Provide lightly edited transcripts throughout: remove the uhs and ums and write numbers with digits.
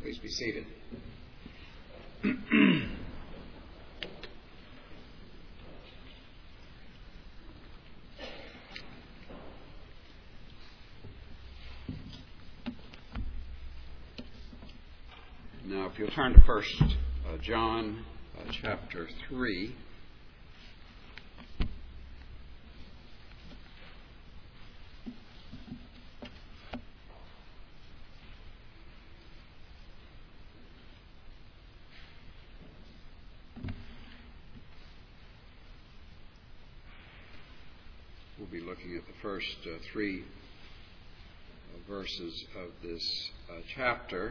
Please be seated. Now, if you'll turn to 1 John chapter 3. We'll be looking at the first three verses of this chapter.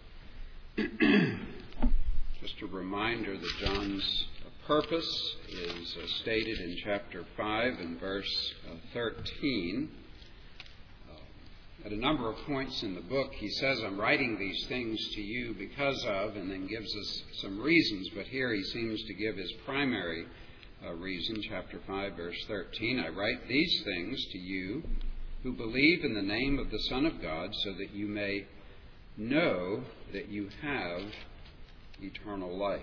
Just a reminder that John's purpose is stated in chapter 5 and verse 13. At a number of points in the book, he says, I'm writing these things to you because of, and then gives us some reasons. But here he seems to give his primary reason, chapter 5, verse 13. I write these things to you who believe in the name of the Son of God, so that you may know that you have eternal life.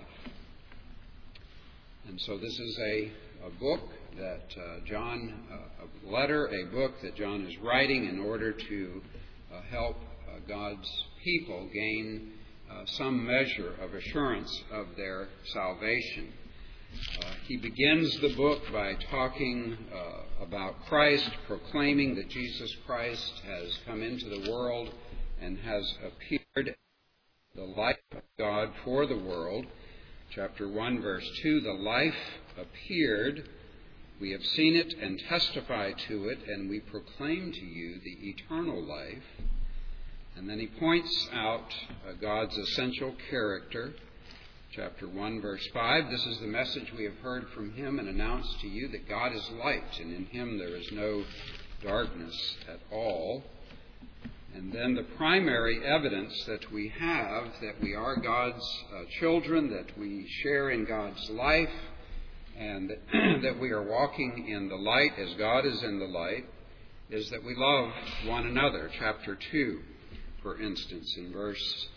And so this is a book that a letter, a book that John is writing in order to help God's people gain some measure of assurance of their salvation. He begins the book by talking about Christ, proclaiming that Jesus Christ has come into the world and has appeared, the life of God for the world. Chapter 1, verse 2, the life appeared. We have seen it and testify to it, and we proclaim to you the eternal life. And then he points out God's essential character. Chapter 1, verse 5, this is the message we have heard from him and announced to you, that God is light, and in him there is no darkness at all. And then the primary evidence that we have that we are God's children, that we share in God's life, and that we are walking in the light as God is in the light, is that we love one another. Chapter 2, for instance, in verse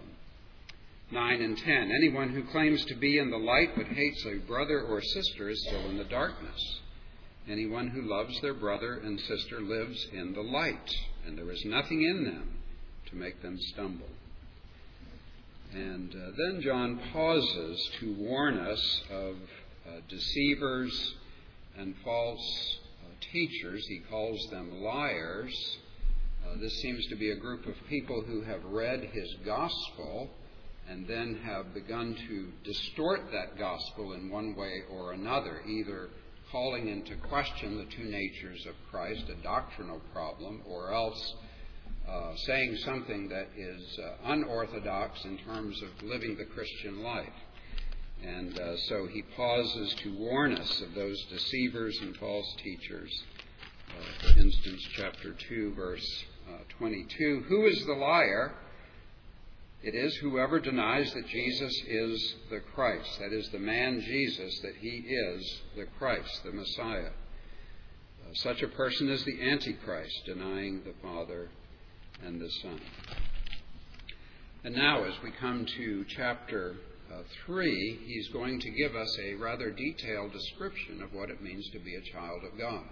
9 and 10. Anyone who claims to be in the light but hates a brother or sister is still in the darkness. Anyone who loves their brother and sister lives in the light, and there is nothing in them to make them stumble. And then John pauses to warn us of deceivers and false teachers. He calls them liars. This seems to be a group of people who have read his gospel and then have begun to distort that gospel in one way or another, either calling into question the two natures of Christ, a doctrinal problem, or else saying something that is unorthodox in terms of living the Christian life. And so he pauses to warn us of those deceivers and false teachers. For instance, chapter 2, verse 22, who is the liar? It is whoever denies that Jesus is the Christ, that is, the man Jesus, that he is the Christ, the Messiah. Such a person is the Antichrist, denying the Father and the Son. And now, as we come to chapter 3, he's going to give us a rather detailed description of what it means to be a child of God.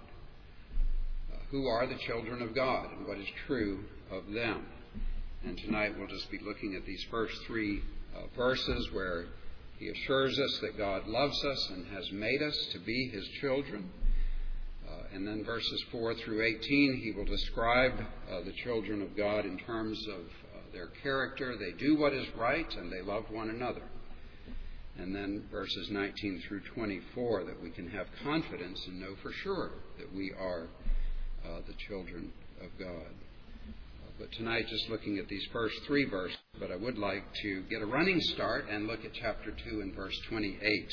Who are the children of God, and what is true of them? And tonight we'll just be looking at these first three verses where he assures us that God loves us and has made us to be his children. And then verses 4 through 18, he will describe the children of God in terms of their character. They do what is right and they love one another. And then verses 19 through 24, that we can have confidence and know for sure that we are the children of God. But tonight, just looking at these first three verses, but I would like to get a running start and look at chapter 2 and verse 28.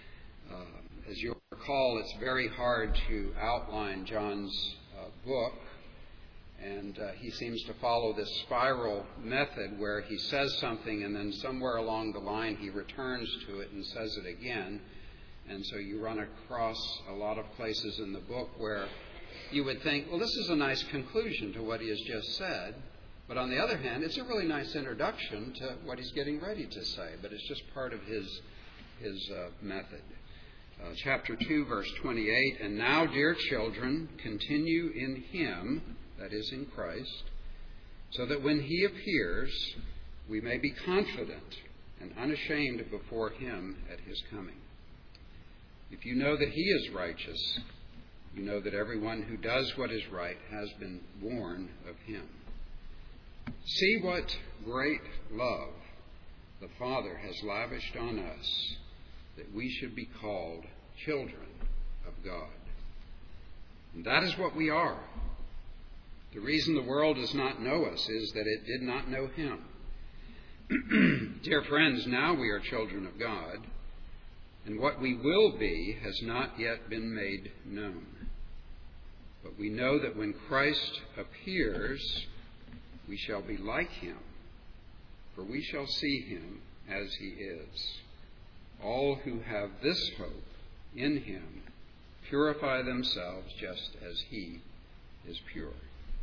As you'll recall, it's very hard to outline John's book, and he seems to follow this spiral method where he says something and then somewhere along the line he returns to it and says it again. And so you run across a lot of places in the book where you would think, well, this is a nice conclusion to what he has just said, But on the other hand, it's a really nice introduction to what he's getting ready to say, but it's just part of his method. Chapter 2, verse 28, "And now, dear children, continue in him," that is, in Christ, "so that when he appears, we may be confident and unashamed before him at his coming. If you know that he is righteous, you know that everyone who does what is right has been born of him. See what great love the Father has lavished on us, that we should be called children of God. And that is what we are. The reason the world does not know us is that it did not know him. Dear friends, now we are children of God, and what we will be has not yet been made known. But we know that when Christ appears, we shall be like him, for we shall see him as he is. All who have this hope in him purify themselves just as he is pure."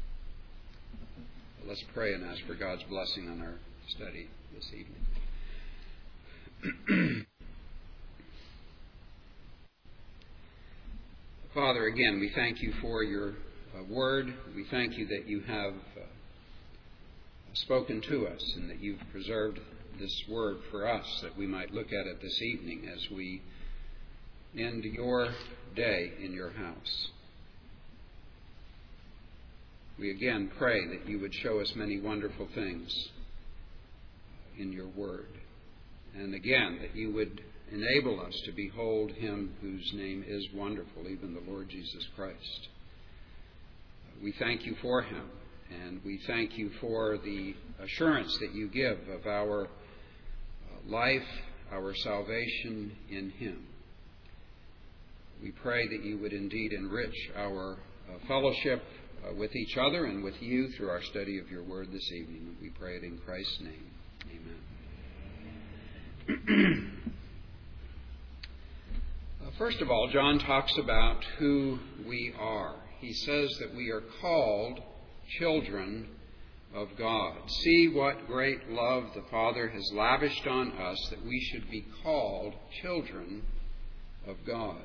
Let's pray and ask for God's blessing on our study this evening. Father, again, we thank you for your word. We thank you that you have spoken to us and that you've preserved this word for us, that we might look at it this evening as we end your day in your house. We again pray that you would show us many wonderful things in your word. And again, that you would enable us to behold him whose name is wonderful, even the Lord Jesus Christ. We thank you for him, and we thank you for the assurance that you give of our life, our salvation in him. We pray that you would indeed enrich our fellowship with each other and with you through our study of your word this evening. We pray it in Christ's name. Amen. First of all, John talks about who we are. He says that we are called children of God. See what great love the Father has lavished on us, that we should be called children of God.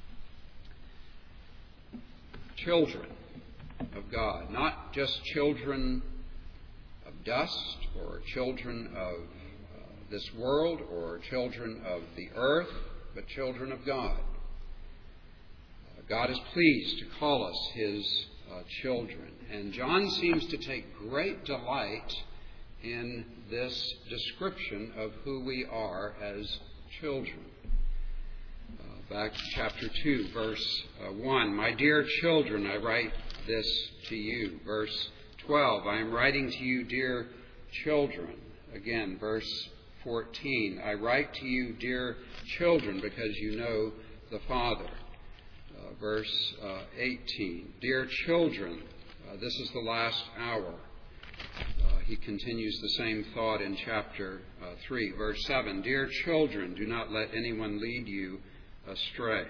Children of God, not just children of dust or children of this world or children of the earth, but children of God. God is pleased to call us his children. And John seems to take great delight in this description of who we are as children. Back to chapter 2, verse 1. "My dear children, I write this to you." Verse 12. "I am writing to you, dear children." Again, verse 14. "I write to you, dear children, because you know the Father." Verse 18. "Dear children," this is the last hour. He continues the same thought in chapter 3. Verse 7. "Dear children, do not let anyone lead you astray."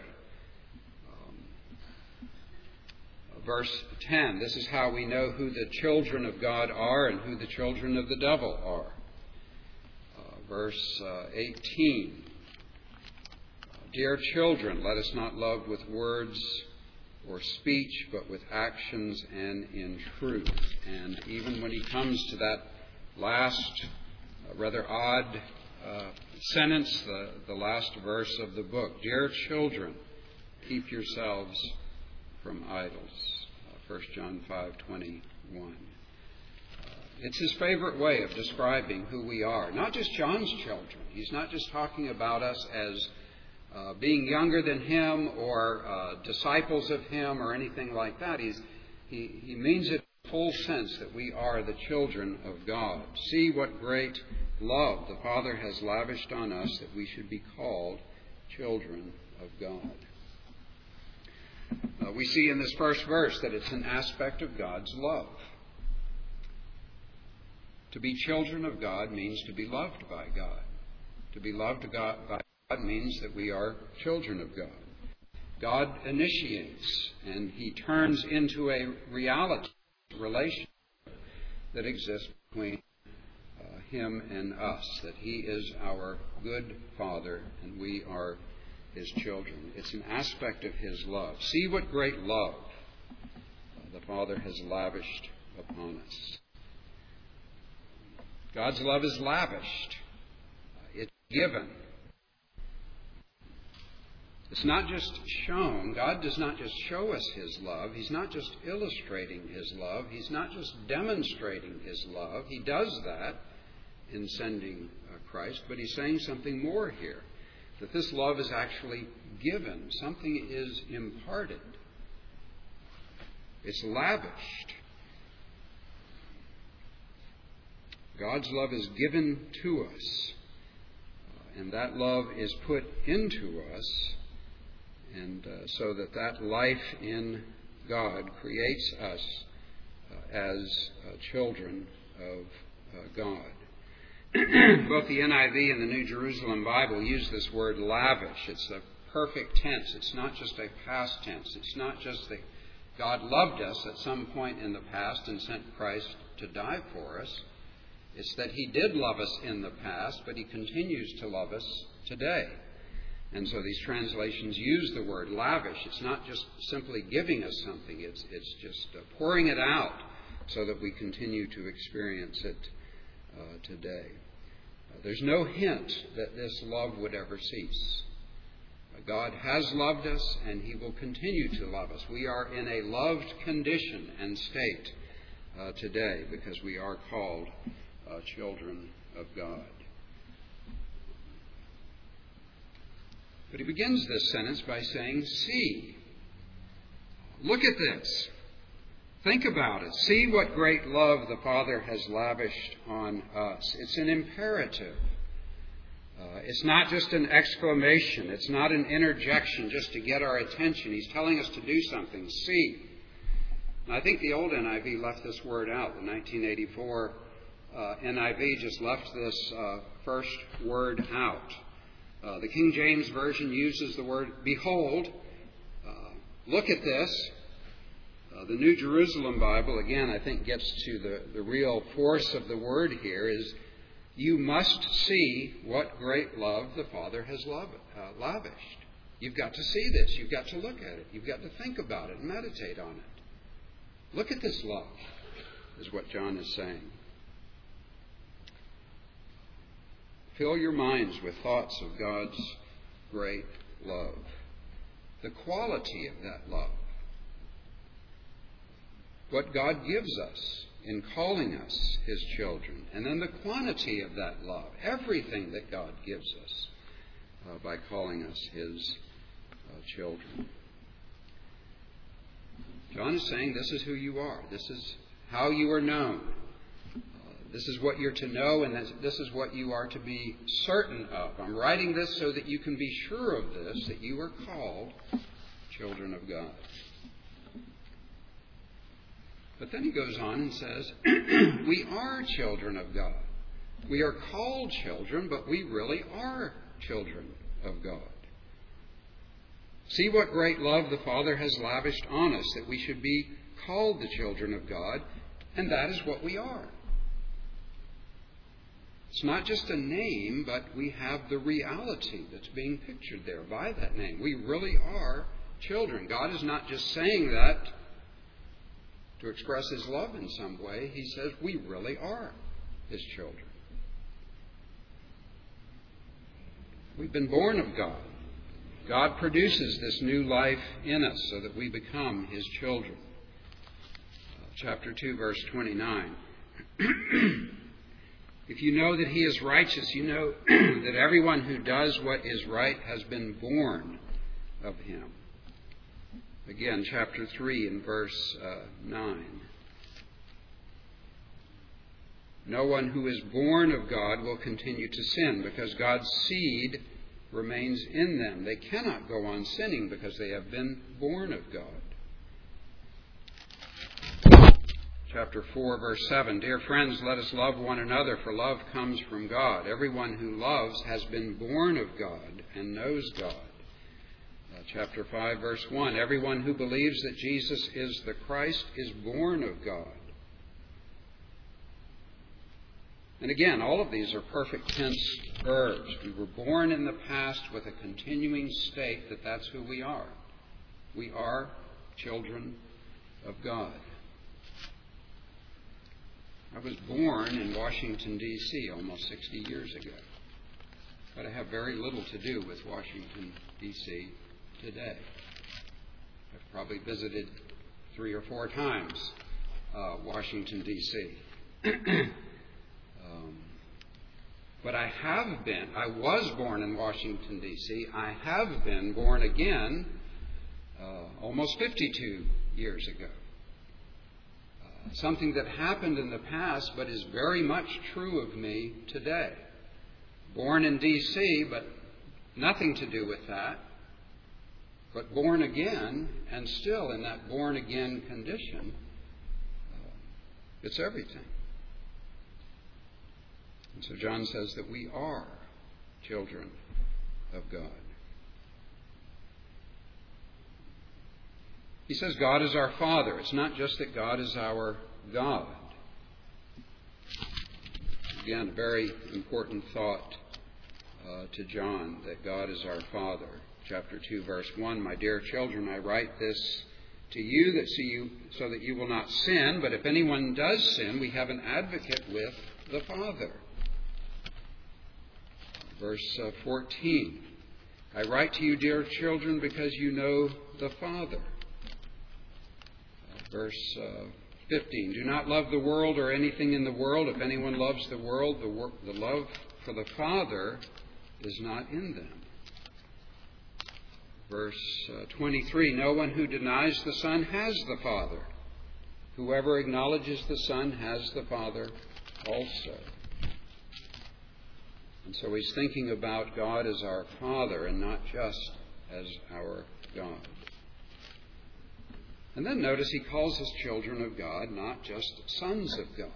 Verse 10. This is how we know who the children of God are and who the children of the devil are. Verse 18. "Dear children, let us not love with words or speech, but with actions and in truth." And even when he comes to that last rather odd sentence, the last verse of the book, "Dear children, keep yourselves from idols." 1 John 5:21. It's his favorite way of describing who we are. Not just John's children. He's not just talking about us as being younger than him or disciples of him or anything like that. He means it in full sense that we are the children of God. See what great love the Father has lavished on us, that we should be called children of God. We see in this first verse that it's an aspect of God's love. To be children of God means to be loved by God. To be loved by God means that we are children of God. God initiates and he turns into a reality relationship that exists between Him and us, that He is our good Father and we are His children. It's an aspect of His love. See what great love the Father has lavished upon us. God's love is lavished. It's given. It's not just shown. God does not just show us His love. He's not just illustrating His love. He's not just demonstrating His love. He does that in sending Christ, but He's saying something more here, that this love is actually given. Something is imparted. It's lavished. God's love is given to us, and that love is put into us, and so that life in God creates us as children of God. Both the NIV and the New Jerusalem Bible use this word lavish. It's a perfect tense. It's not just a past tense. It's not just that God loved us at some point in the past and sent Christ to die for us. It's that He did love us in the past, but He continues to love us today. And so these translations use the word lavish. It's not just simply giving us something. It's just pouring it out so that we continue to experience it today. There's no hint that this love would ever cease. God has loved us, and He will continue to love us. We are in a loved condition and state today because we are called children of God. But he begins this sentence by saying, see. Look at this. Think about it. See what great love the Father has lavished on us. It's an imperative. It's not just an exclamation. It's not an interjection just to get our attention. He's telling us to do something. See. And I think the old NIV left this word out. The 1984 NIV just left this first word out. The King James Version uses the word behold. Look at this. The New Jerusalem Bible, again, I think gets to the real force of the word here is you must see what great love the Father has lavished. You've got to see this. You've got to look at it. You've got to think about it and meditate on it. Look at this love, is what John is saying. Fill your minds with thoughts of God's great love. The quality of that love. What God gives us in calling us His children. And then the quantity of that love. Everything that God gives us by calling us His children. John is saying this is who you are. This is how you are known. This is what you're to know, and this is what you are to be certain of. I'm writing this so that you can be sure of this, that you are called children of God. But then he goes on and says, we are children of God. We are called children, but we really are children of God. See what great love the Father has lavished on us, that we should be called the children of God, and that is what we are. It's not just a name, but we have the reality that's being pictured there by that name. We really are children. God is not just saying that to express His love in some way. He says we really are His children. We've been born of God. God produces this new life in us so that we become His children. Chapter 2, verse 29. If you know that He is righteous, you know that everyone who does what is right has been born of Him. Again, chapter 3 and verse 9. No one who is born of God will continue to sin because God's seed remains in them. They cannot go on sinning because they have been born of God. Chapter 4, verse 7. Dear friends, let us love one another, for love comes from God. Everyone who loves has been born of God and knows God. Chapter 5, verse 1. Everyone who believes that Jesus is the Christ is born of God. And again, all of these are perfect tense verbs. We were born in the past with a continuing state that that's who we are. We are children of God. I was born in Washington, D.C. almost 60 years ago. But I have very little to do with Washington, D.C. today. I've probably visited 3 or 4 times Washington, D.C. But I was born in Washington, D.C. I have been born again almost 52 years ago. Something that happened in the past but is very much true of me today. Born in D.C., but nothing to do with that. But born again, and still in that born again condition, it's everything. And so John says that we are children of God. He says God is our Father. It's not just that God is our God. Again, a very important thought to John, that God is our Father. Chapter 2, verse 1, "My dear children, I write this to you so that you will not sin. But if anyone does sin, we have an advocate with the Father." Verse 14, "I write to you, dear children, because you know the Father." Verse 15, "Do not love the world or anything in the world. If anyone loves the world, the love for the Father is not in them." Verse 23, "No one who denies the Son has the Father. Whoever acknowledges the Son has the Father also." And so he's thinking about God as our Father and not just as our God. And then notice he calls us children of God, not just sons of God.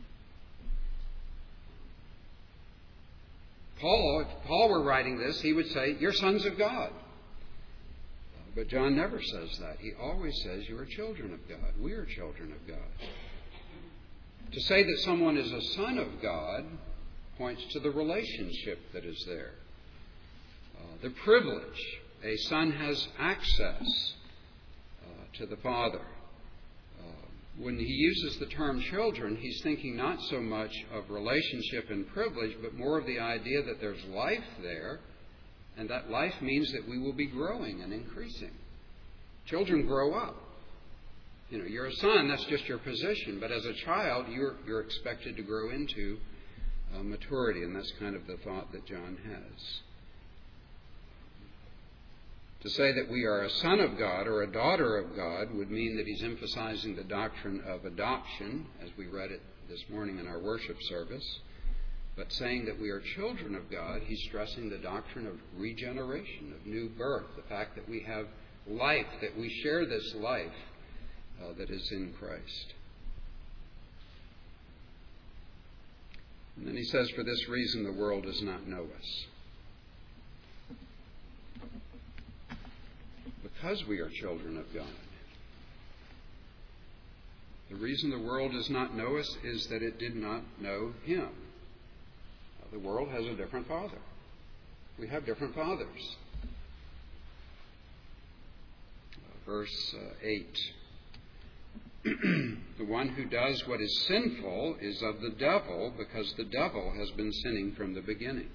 If Paul were writing this, he would say, "You're sons of God." But John never says that. He always says, "You are children of God." We are children of God. To say that someone is a son of God points to the relationship that is there. The privilege. A son has access to the Father. When he uses the term children, he's thinking not so much of relationship and privilege, but more of the idea that there's life there, and that life means that we will be growing and increasing. Children grow up. You're a son, that's just your position, but as a child, you're expected to grow into maturity, and that's kind of the thought that John has. To say that we are a son of God or a daughter of God would mean that he's emphasizing the doctrine of adoption, as we read it this morning in our worship service. But saying that we are children of God, he's stressing the doctrine of regeneration, of new birth, the fact that we have life, that we share this life that is in Christ. And then he says, "For this reason the world does not know us." Because we are children of God. The reason the world does not know us is that it did not know him. The world has a different father. We have different fathers. Verse 8. "The one who does what is sinful is of the devil, because the devil has been sinning from the beginning."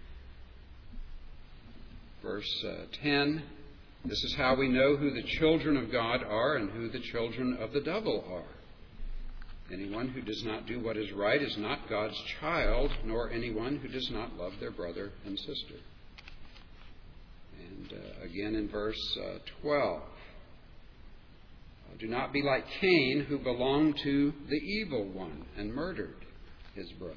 Verse 10. "This is how we know who the children of God are and who the children of the devil are. Anyone who does not do what is right is not God's child, nor anyone who does not love their brother and sister." And again in verse 12. "Do not be like Cain, who belonged to the evil one and murdered his brother."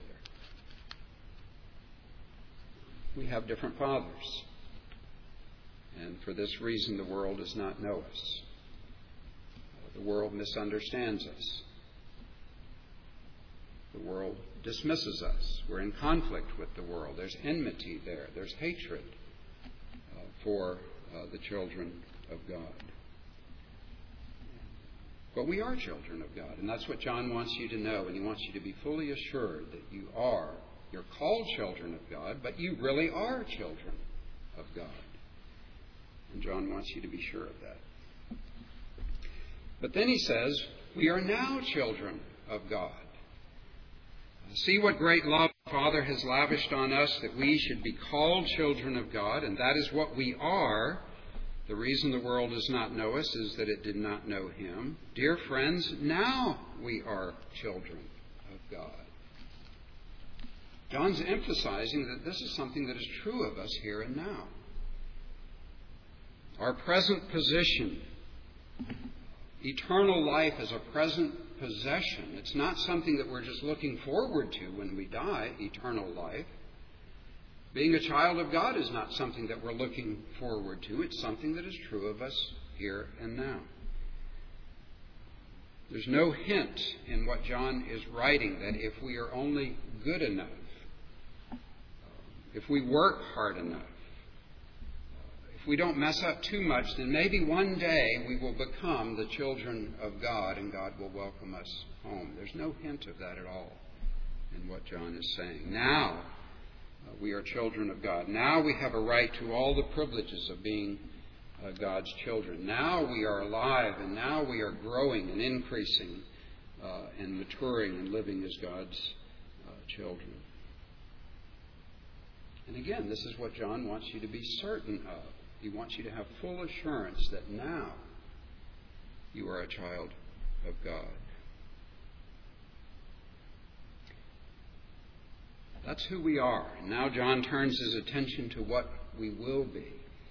We have different fathers. And for this reason, the world does not know us. The world misunderstands us. The world dismisses us. We're in conflict with the world. There's enmity there. There's hatred for the children of God. But we are children of God, and that's what John wants you to know, and he wants you to be fully assured that you are. You're called children of God, but you really are children of God. And John wants you to be sure of that. But then he says, we are now children of God. See what great love the Father has lavished on us, that we should be called children of God, and that is what we are. The reason the world does not know us is that it did not know Him. Dear friends, now we are children of God. John's emphasizing that this is something that is true of us here and now. Our present position, eternal life as a present possession. It's not something that we're just looking forward to when we die, eternal life. Being a child of God is not something that we're looking forward to. It's something that is true of us here and now. There's no hint in what John is writing that if we are only good enough, if we work hard enough, if we don't mess up too much, then maybe one day we will become the children of God and God will welcome us home. There's no hint of that at all in what John is saying. Now we are children of God. Now we have a right to all the privileges of being God's children. Now we are alive, and now we are growing and increasing and maturing and living as God's children. And again, this is what John wants you to be certain of. He wants you to have full assurance that now you are a child of God. That's who we are. Now John turns his attention to what we will be.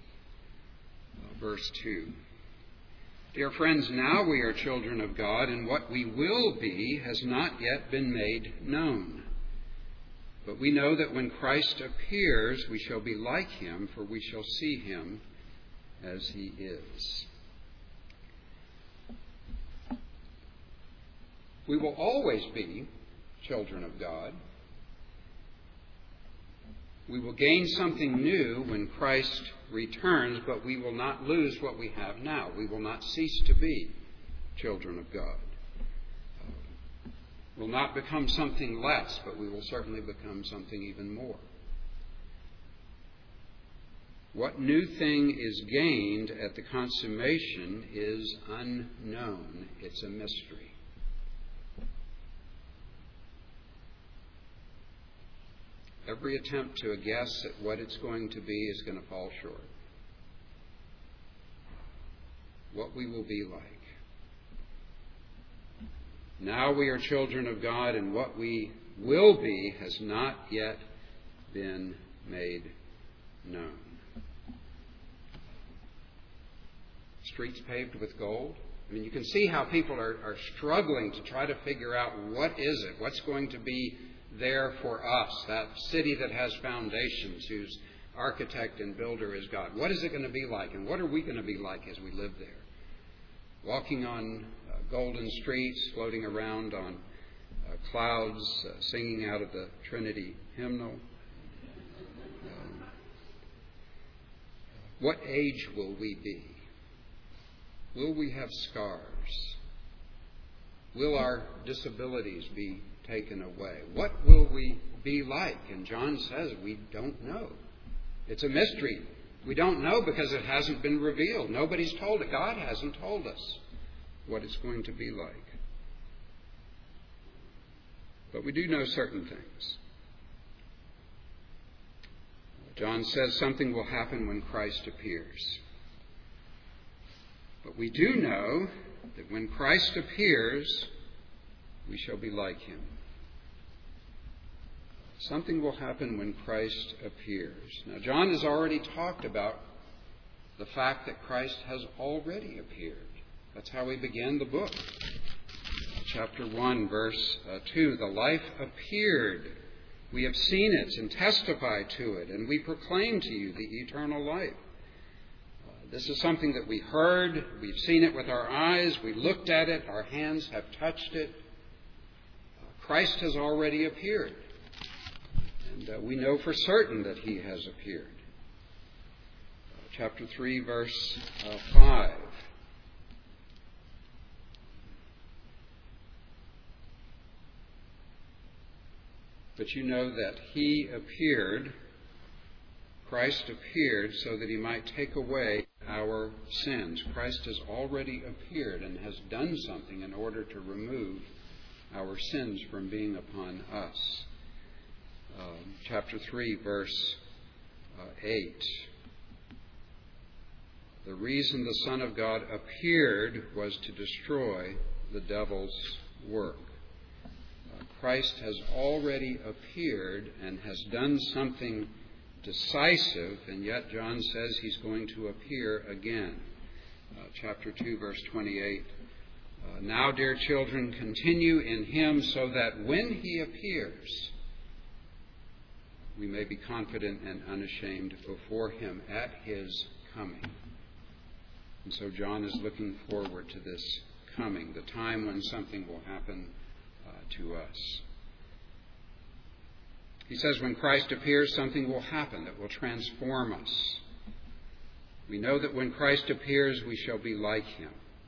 Verse 2. Dear friends, now we are children of God, and what we will be has not yet been made known. But we know that when Christ appears, we shall be like Him, for we shall see Him as He is. We will always be children of God. We will gain something new when Christ returns, but we will not lose what we have now. We will not cease to be children of God. We'll not become something less, but we will certainly become something even more. What new thing is gained at the consummation is unknown. It's a mystery. Every attempt to guess at what it's going to be is going to fall short. What we will be like. Now we are children of God, and what we will be has not yet been made known. Streets paved with gold. I mean, you can see how people are struggling to try to figure out what is it, what's going to be there for us, that city that has foundations, whose architect and builder is God. What is it going to be like, and what are we going to be like as we live there? Walking on golden streets, floating around on clouds, singing out of the Trinity hymnal. What age will we be? Will we have scars? Will our disabilities be taken away? What will we be like? And John says we don't know. It's a mystery. We don't know because it hasn't been revealed. Nobody's told it. God hasn't told us what it's going to be like. But we do know certain things. John says something will happen when Christ appears. But we do know that when Christ appears, we shall be like Him. Something will happen when Christ appears. Now, John has already talked about the fact that Christ has already appeared. That's how we began the book. Chapter 1, verse 2. The life appeared. We have seen it and testify to it, and we proclaim to you the eternal life. This is something that we heard. We've seen it with our eyes. We looked at it. Our hands have touched it. Christ has already appeared. And we know for certain that He has appeared. Chapter 3, verse 5. But you know that He appeared, Christ appeared so that He might take away our sins. Christ has already appeared and has done something in order to remove our sins from being upon us. Chapter 3, verse 8. The reason the Son of God appeared was to destroy the devil's work. Christ has already appeared and has done something decisive, and yet John says He's going to appear again. Chapter 2, verse 28. Now, dear children, continue in Him so that when He appears, we may be confident and unashamed before Him at His coming. And so John is looking forward to this coming, the time when something will happen to us. He says when Christ appears, something will happen that will transform us. We know that when Christ appears, we shall be like Him.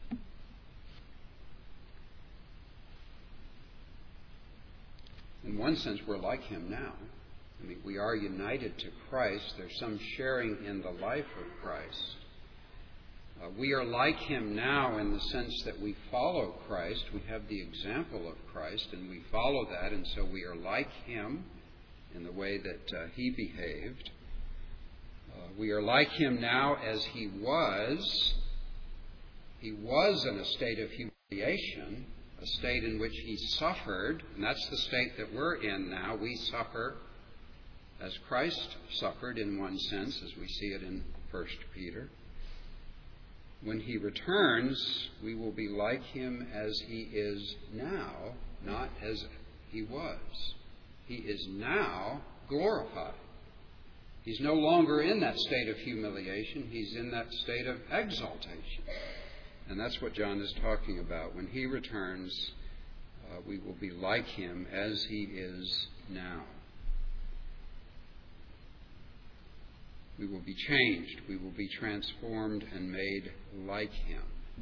In one sense, we're like Him now. I mean, we are united to Christ. There's some sharing in the life of Christ. We are like Him now in the sense that we follow Christ. We have the example of Christ, and we follow that, and so we are like Him in the way that He behaved. We are like Him now as He was. He was in a state of humiliation, a state in which He suffered, and that's the state that we're in now. We suffer as Christ suffered in one sense, as we see it in 1 Peter. When He returns, we will be like Him as He is now, not as He was. He is now glorified. He's no longer in that state of humiliation. He's in that state of exaltation. And that's what John is talking about. When He returns, we will be like Him as He is now. We will be changed. We will be transformed and made like Him.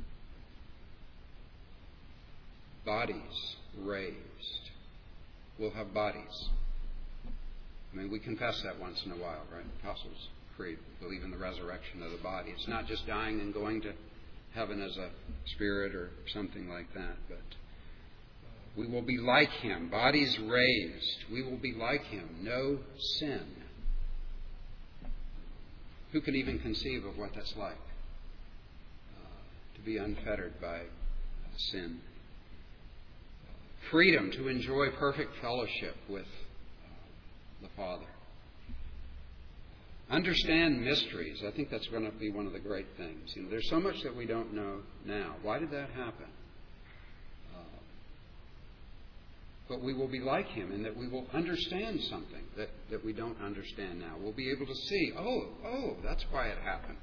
Bodies raised. We'll have bodies. I mean, we confess that once in a while, right? Apostles' Creed. We believe in the resurrection of the body. It's not just dying and going to heaven as a spirit or something like that, but we will be like Him. Bodies raised. We will be like Him. No sin. Who can even conceive of what that's like? To be unfettered by sin. Freedom to enjoy perfect fellowship with the Father. Understand mysteries. I think that's going to be one of the great things. You know, there's so much that we don't know now. Why did that happen? But we will be like Him in that we will understand something that we don't understand now. We'll be able to see, oh, that's why it happened.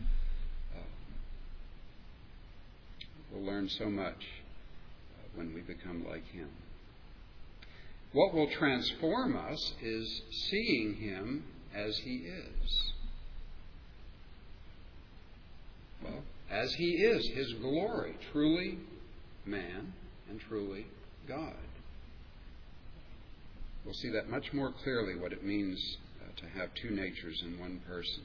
We'll learn so much when we become like Him. What will transform us is seeing Him as He is. Well, as He is, His glory, truly man and truly God. We'll see that much more clearly, what it means to have two natures in one person.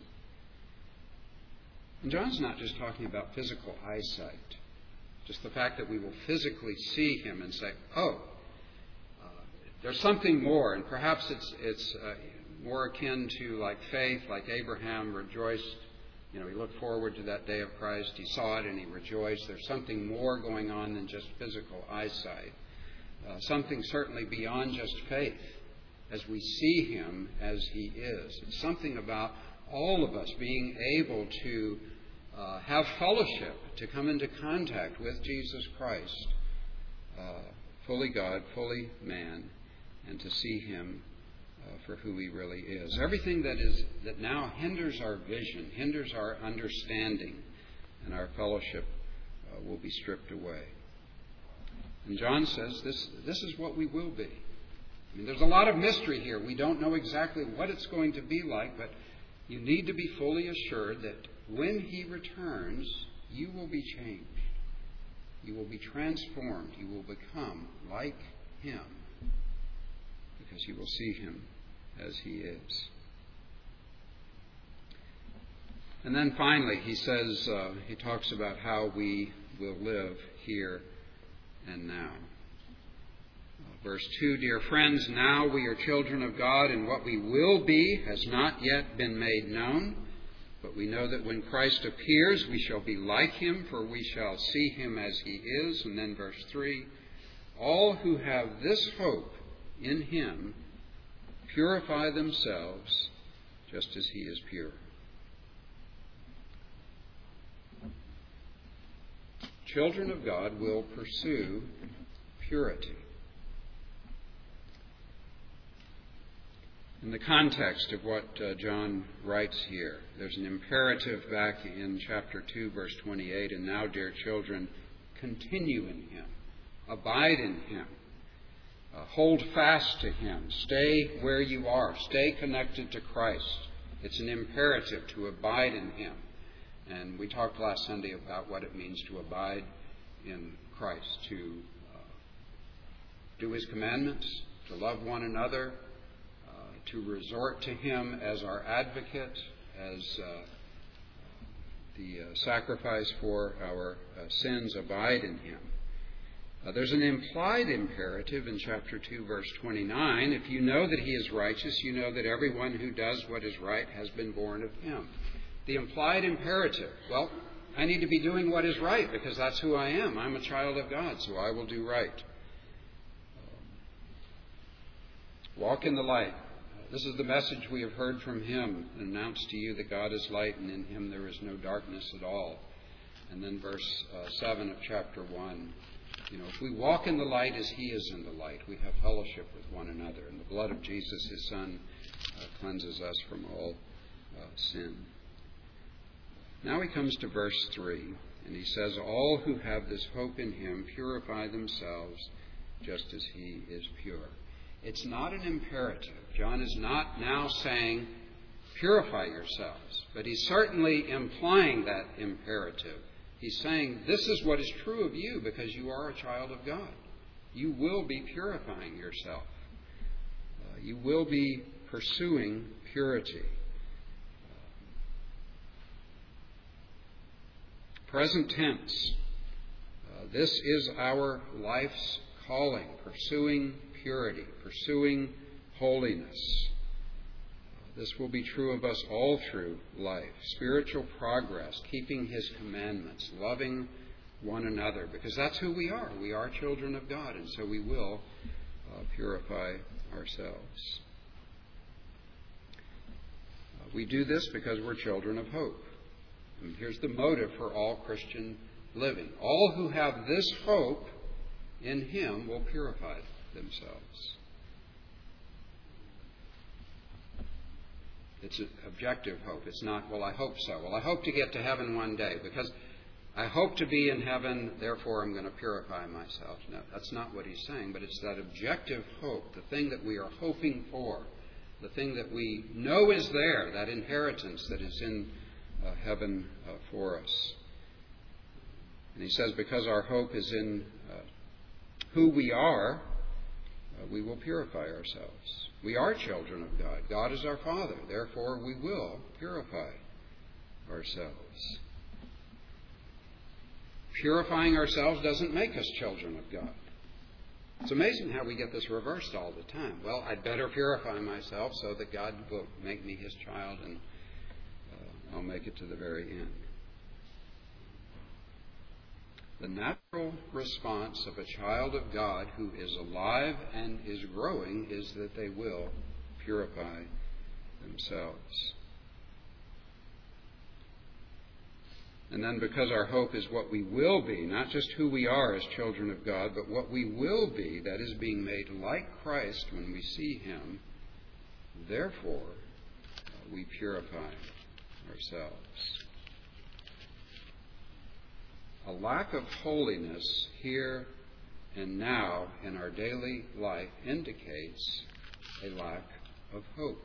And John's not just talking about physical eyesight, just the fact that we will physically see Him and say, there's something more, and perhaps it's more akin to like faith, like Abraham rejoiced. You know, he looked forward to that day of Christ. He saw it and he rejoiced. There's something more going on than just physical eyesight. Something certainly beyond just faith as we see Him as He is. It's something about all of us being able to have fellowship, to come into contact with Jesus Christ, fully God, fully man, and to see Him for who He really is. Everything that now hinders our vision, hinders our understanding, and our fellowship will be stripped away. And John says this is what we will be. I mean, there's a lot of mystery here. We don't know exactly what it's going to be like, but you need to be fully assured that when He returns, you will be changed. You will be transformed. You will become like Him. because you will see him as he is. And then finally, he says, he talks about how we will live here and now. Verse 2, dear friends, now we are children of God, and what we will be has not yet been made known. But we know that when Christ appears, we shall be like him, for we shall see him as he is. And then verse 3, all who have this hope in him purify themselves just as he is pure. Children of God will pursue purity. In the context of what John writes here, there's an imperative back in chapter 2, verse 28, and now, dear children, continue in him, abide in him, hold fast to him, stay where you are, stay connected to Christ. It's an imperative to abide in him. And we talked last Sunday about what it means to abide in Christ, to do his commandments, to love one another, to resort to him as our advocate, as the sacrifice for our sins, abide in him. There's an implied imperative in chapter 2, verse 29. If you know that he is righteous, you know that everyone who does what is right has been born of him. The implied imperative, well, I need to be doing what is right because that's who I am. I'm a child of God, so I will do right. Walk in the light. This is the message we have heard from him, announced to you that God is light and in him there is no darkness at all. And then verse 7 of chapter 1. If we walk in the light as he is in the light, we have fellowship with one another. And the blood of Jesus, his Son, cleanses us from all sin. Now he comes to verse 3, and he says, all who have this hope in him purify themselves just as he is pure. It's not an imperative. John is not now saying, purify yourselves. But he's certainly implying that imperative. He's saying, this is what is true of you because you are a child of God. You will be purifying yourself. You will be pursuing purity. Present tense. This is our life's calling, pursuing purity, pursuing holiness. This will be true of us all through life. Spiritual progress, keeping his commandments, loving one another, because that's who we are. We are children of God, and so we will purify ourselves. We do this because we're children of hope. And here's the motive for all Christian living. All who have this hope in him will purify themselves. It's an objective hope. It's not, well, I hope so. Well, I hope to get to heaven one day because I hope to be in heaven, therefore I'm going to purify myself. No, that's not what he's saying, but it's that objective hope, the thing that we are hoping for, the thing that we know is there, that inheritance that is in heaven for us. And he says, because our hope is in who we are, we will purify ourselves. We are children of God. God is our Father. Therefore, we will purify ourselves. Purifying ourselves doesn't make us children of God. It's amazing how we get this reversed all the time. Well, I'd better purify myself so that God will make me his child and I'll make it to the very end. The natural response of a child of God who is alive and is growing is that they will purify themselves. And then because our hope is what we will be, not just who we are as children of God, but what we will be, that is being made like Christ when we see him, therefore we purify ourselves. A lack of holiness here and now in our daily life indicates a lack of hope.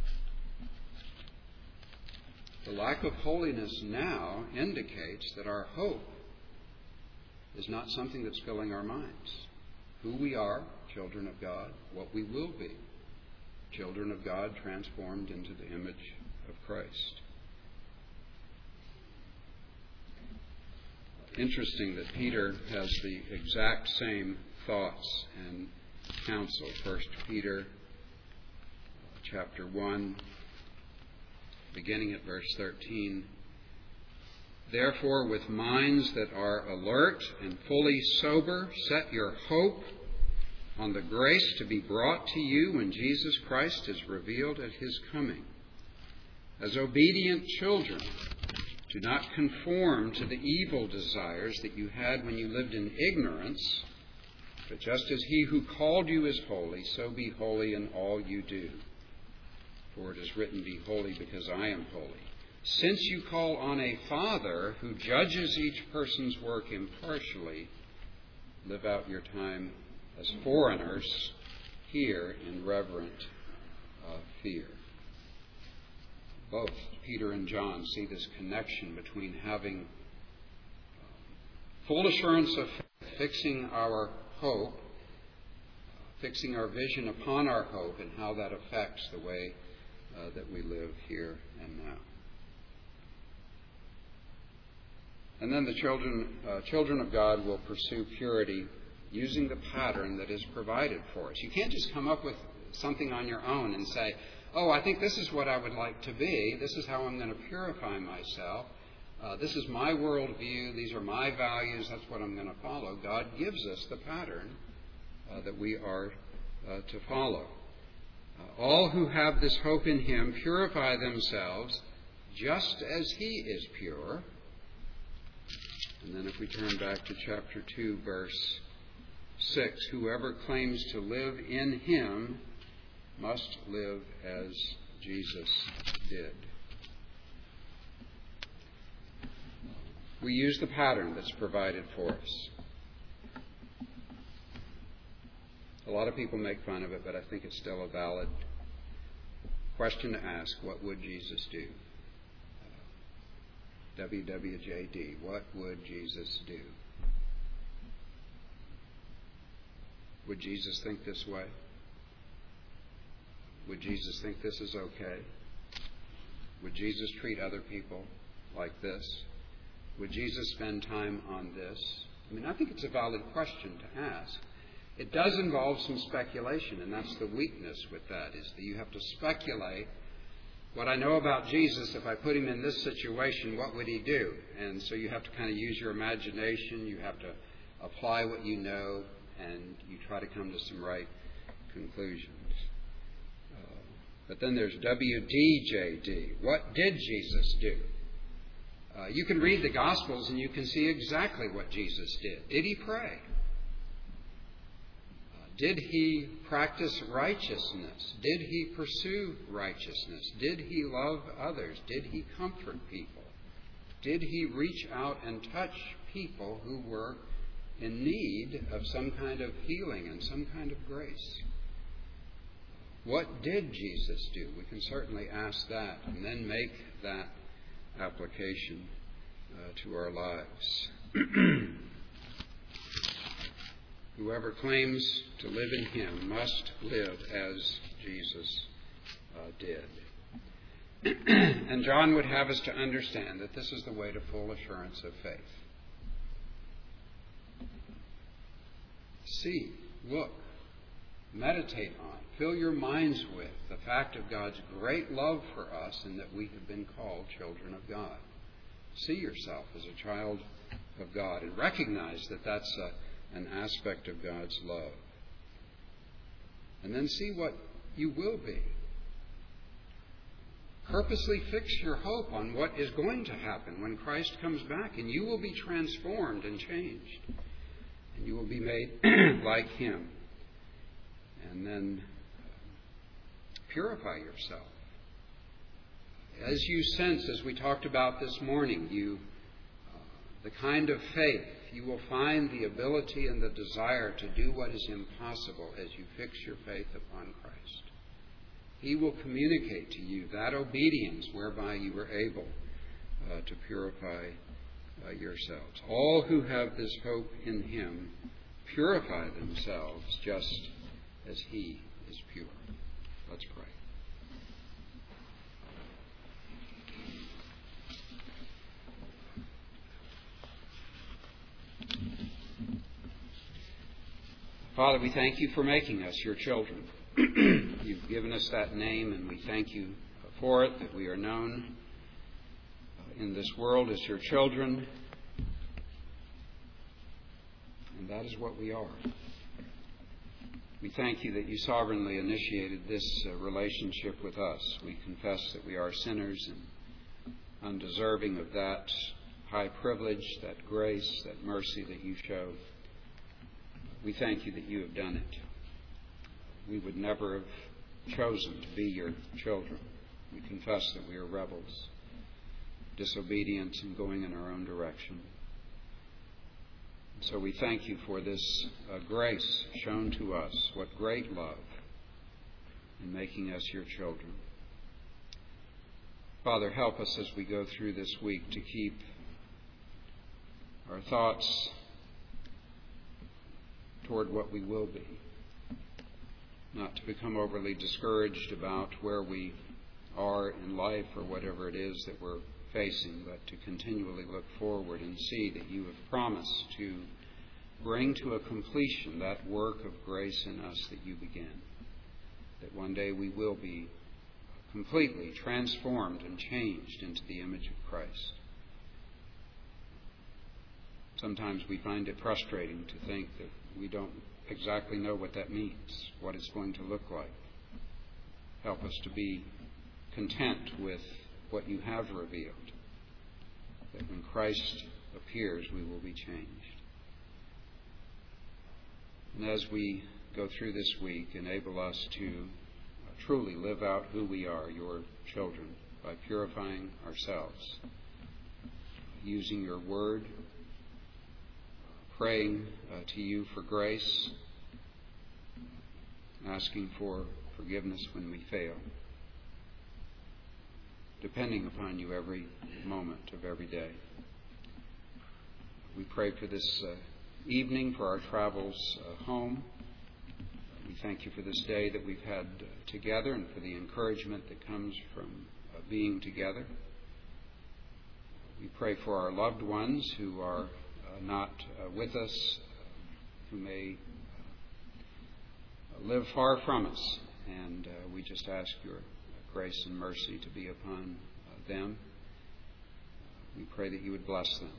The lack of holiness now indicates that our hope is not something that's filling our minds. Who we are, children of God, what we will be, children of God transformed into the image of Christ. Interesting that Peter has the exact same thoughts and counsel. 1 Peter chapter 1, beginning at verse 13. Therefore, with minds that are alert and fully sober, set your hope on the grace to be brought to you when Jesus Christ is revealed at his coming. As obedient children, do not conform to the evil desires that you had when you lived in ignorance, but just as he who called you is holy, so be holy in all you do. For it is written, be holy because I am holy. Since you call on a Father who judges each person's work impartially, live out your time as foreigners here in reverent fear. Both Peter and John see this connection between having full assurance of faith, fixing our hope, fixing our vision upon our hope, and how that affects the way that we live here and now. And then the children of God will pursue purity using the pattern that is provided for us. You can't just come up with something on your own and say, oh, I think this is what I would like to be. This is how I'm going to purify myself. This is my worldview. These are my values. That's what I'm going to follow. God gives us the pattern that we are to follow. All who have this hope in him purify themselves just as he is pure. And then if we turn back to chapter 2, verse 6, whoever claims to live in him must live as Jesus did. We use the pattern that's provided for us. A lot of people make fun of it, but I think it's still a valid question to ask. What would Jesus do? WWJD, what would Jesus do? Would Jesus think this way? Would Jesus think this is okay? Would Jesus treat other people like this? Would Jesus spend time on this? I think it's a valid question to ask. It does involve some speculation, and that's the weakness with that, is that you have to speculate. What I know about Jesus, if I put him in this situation, what would he do? And so you have to kind of use your imagination. You have to apply what you know, and you try to come to some right conclusions. But then there's WDJD. What did Jesus do? You can read the Gospels and you can see exactly what Jesus did. Did he pray? Did he practice righteousness? Did he pursue righteousness? Did he love others? Did he comfort people? Did he reach out and touch people who were in need of some kind of healing and some kind of grace? What did Jesus do? We can certainly ask that and then make that application to our lives. Whoever claims to live in him must live as Jesus did. And John would have us to understand that this is the way to full assurance of faith. See, look, meditate on, fill your minds with the fact of God's great love for us and that we have been called children of God. See yourself as a child of God and recognize that that's an aspect of God's love. And then see what you will be. Purposely fix your hope on what is going to happen when Christ comes back, and you will be transformed and changed. And you will be made like him. And then purify yourself. As you sense, as we talked about this morning, the kind of faith, you will find the ability and the desire to do what is impossible as you fix your faith upon Christ. He will communicate to you that obedience whereby you are able to purify yourselves. All who have this hope in him purify themselves just as he is pure. Let's pray. Father, we thank you for making us your children. You've given us that name, and we thank you for it, that we are known in this world as your children. And that is what we are. We thank you that you sovereignly initiated this relationship with us. We confess that we are sinners and undeserving of that high privilege, that grace, that mercy that you show. We thank you that you have done it. We would never have chosen to be your children. We confess that we are rebels, disobedient, and going in our own direction. So we thank you for this grace shown to us. What great love in making us your children. Father, help us as we go through this week to keep our thoughts toward what we will be. Not to become overly discouraged about where we are in life or whatever it is that we're facing, but to continually look forward and see that you have promised to bring to a completion that work of grace in us that you began. That one day we will be completely transformed and changed into the image of Christ. Sometimes we find it frustrating to think that we don't exactly know what that means, what it's going to look like. Help us to be content with what you have revealed, that when Christ appears, we will be changed. And as we go through this week, enable us to truly live out who we are, your children, by purifying ourselves, using your word, praying to you for grace, asking for forgiveness when we fail, depending upon you every moment of every day. We pray for this evening, for our travels home. We thank you for this day that we've had together and for the encouragement that comes from being together. We pray for our loved ones who are not with us, who may live far from us. And we just ask your grace and mercy to be upon them. We pray that you would bless them.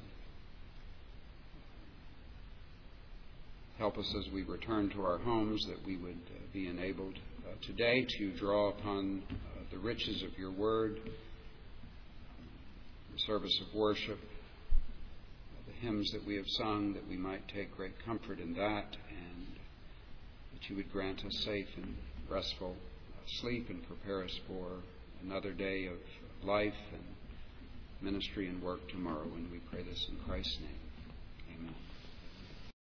Help us as we return to our homes, that we would be enabled today to draw upon the riches of your word, the service of worship, the hymns that we have sung, that we might take great comfort in that, and that you would grant us safe and restful sleep and prepare us for another day of life and ministry and work tomorrow. And we pray this in Christ's name. Amen.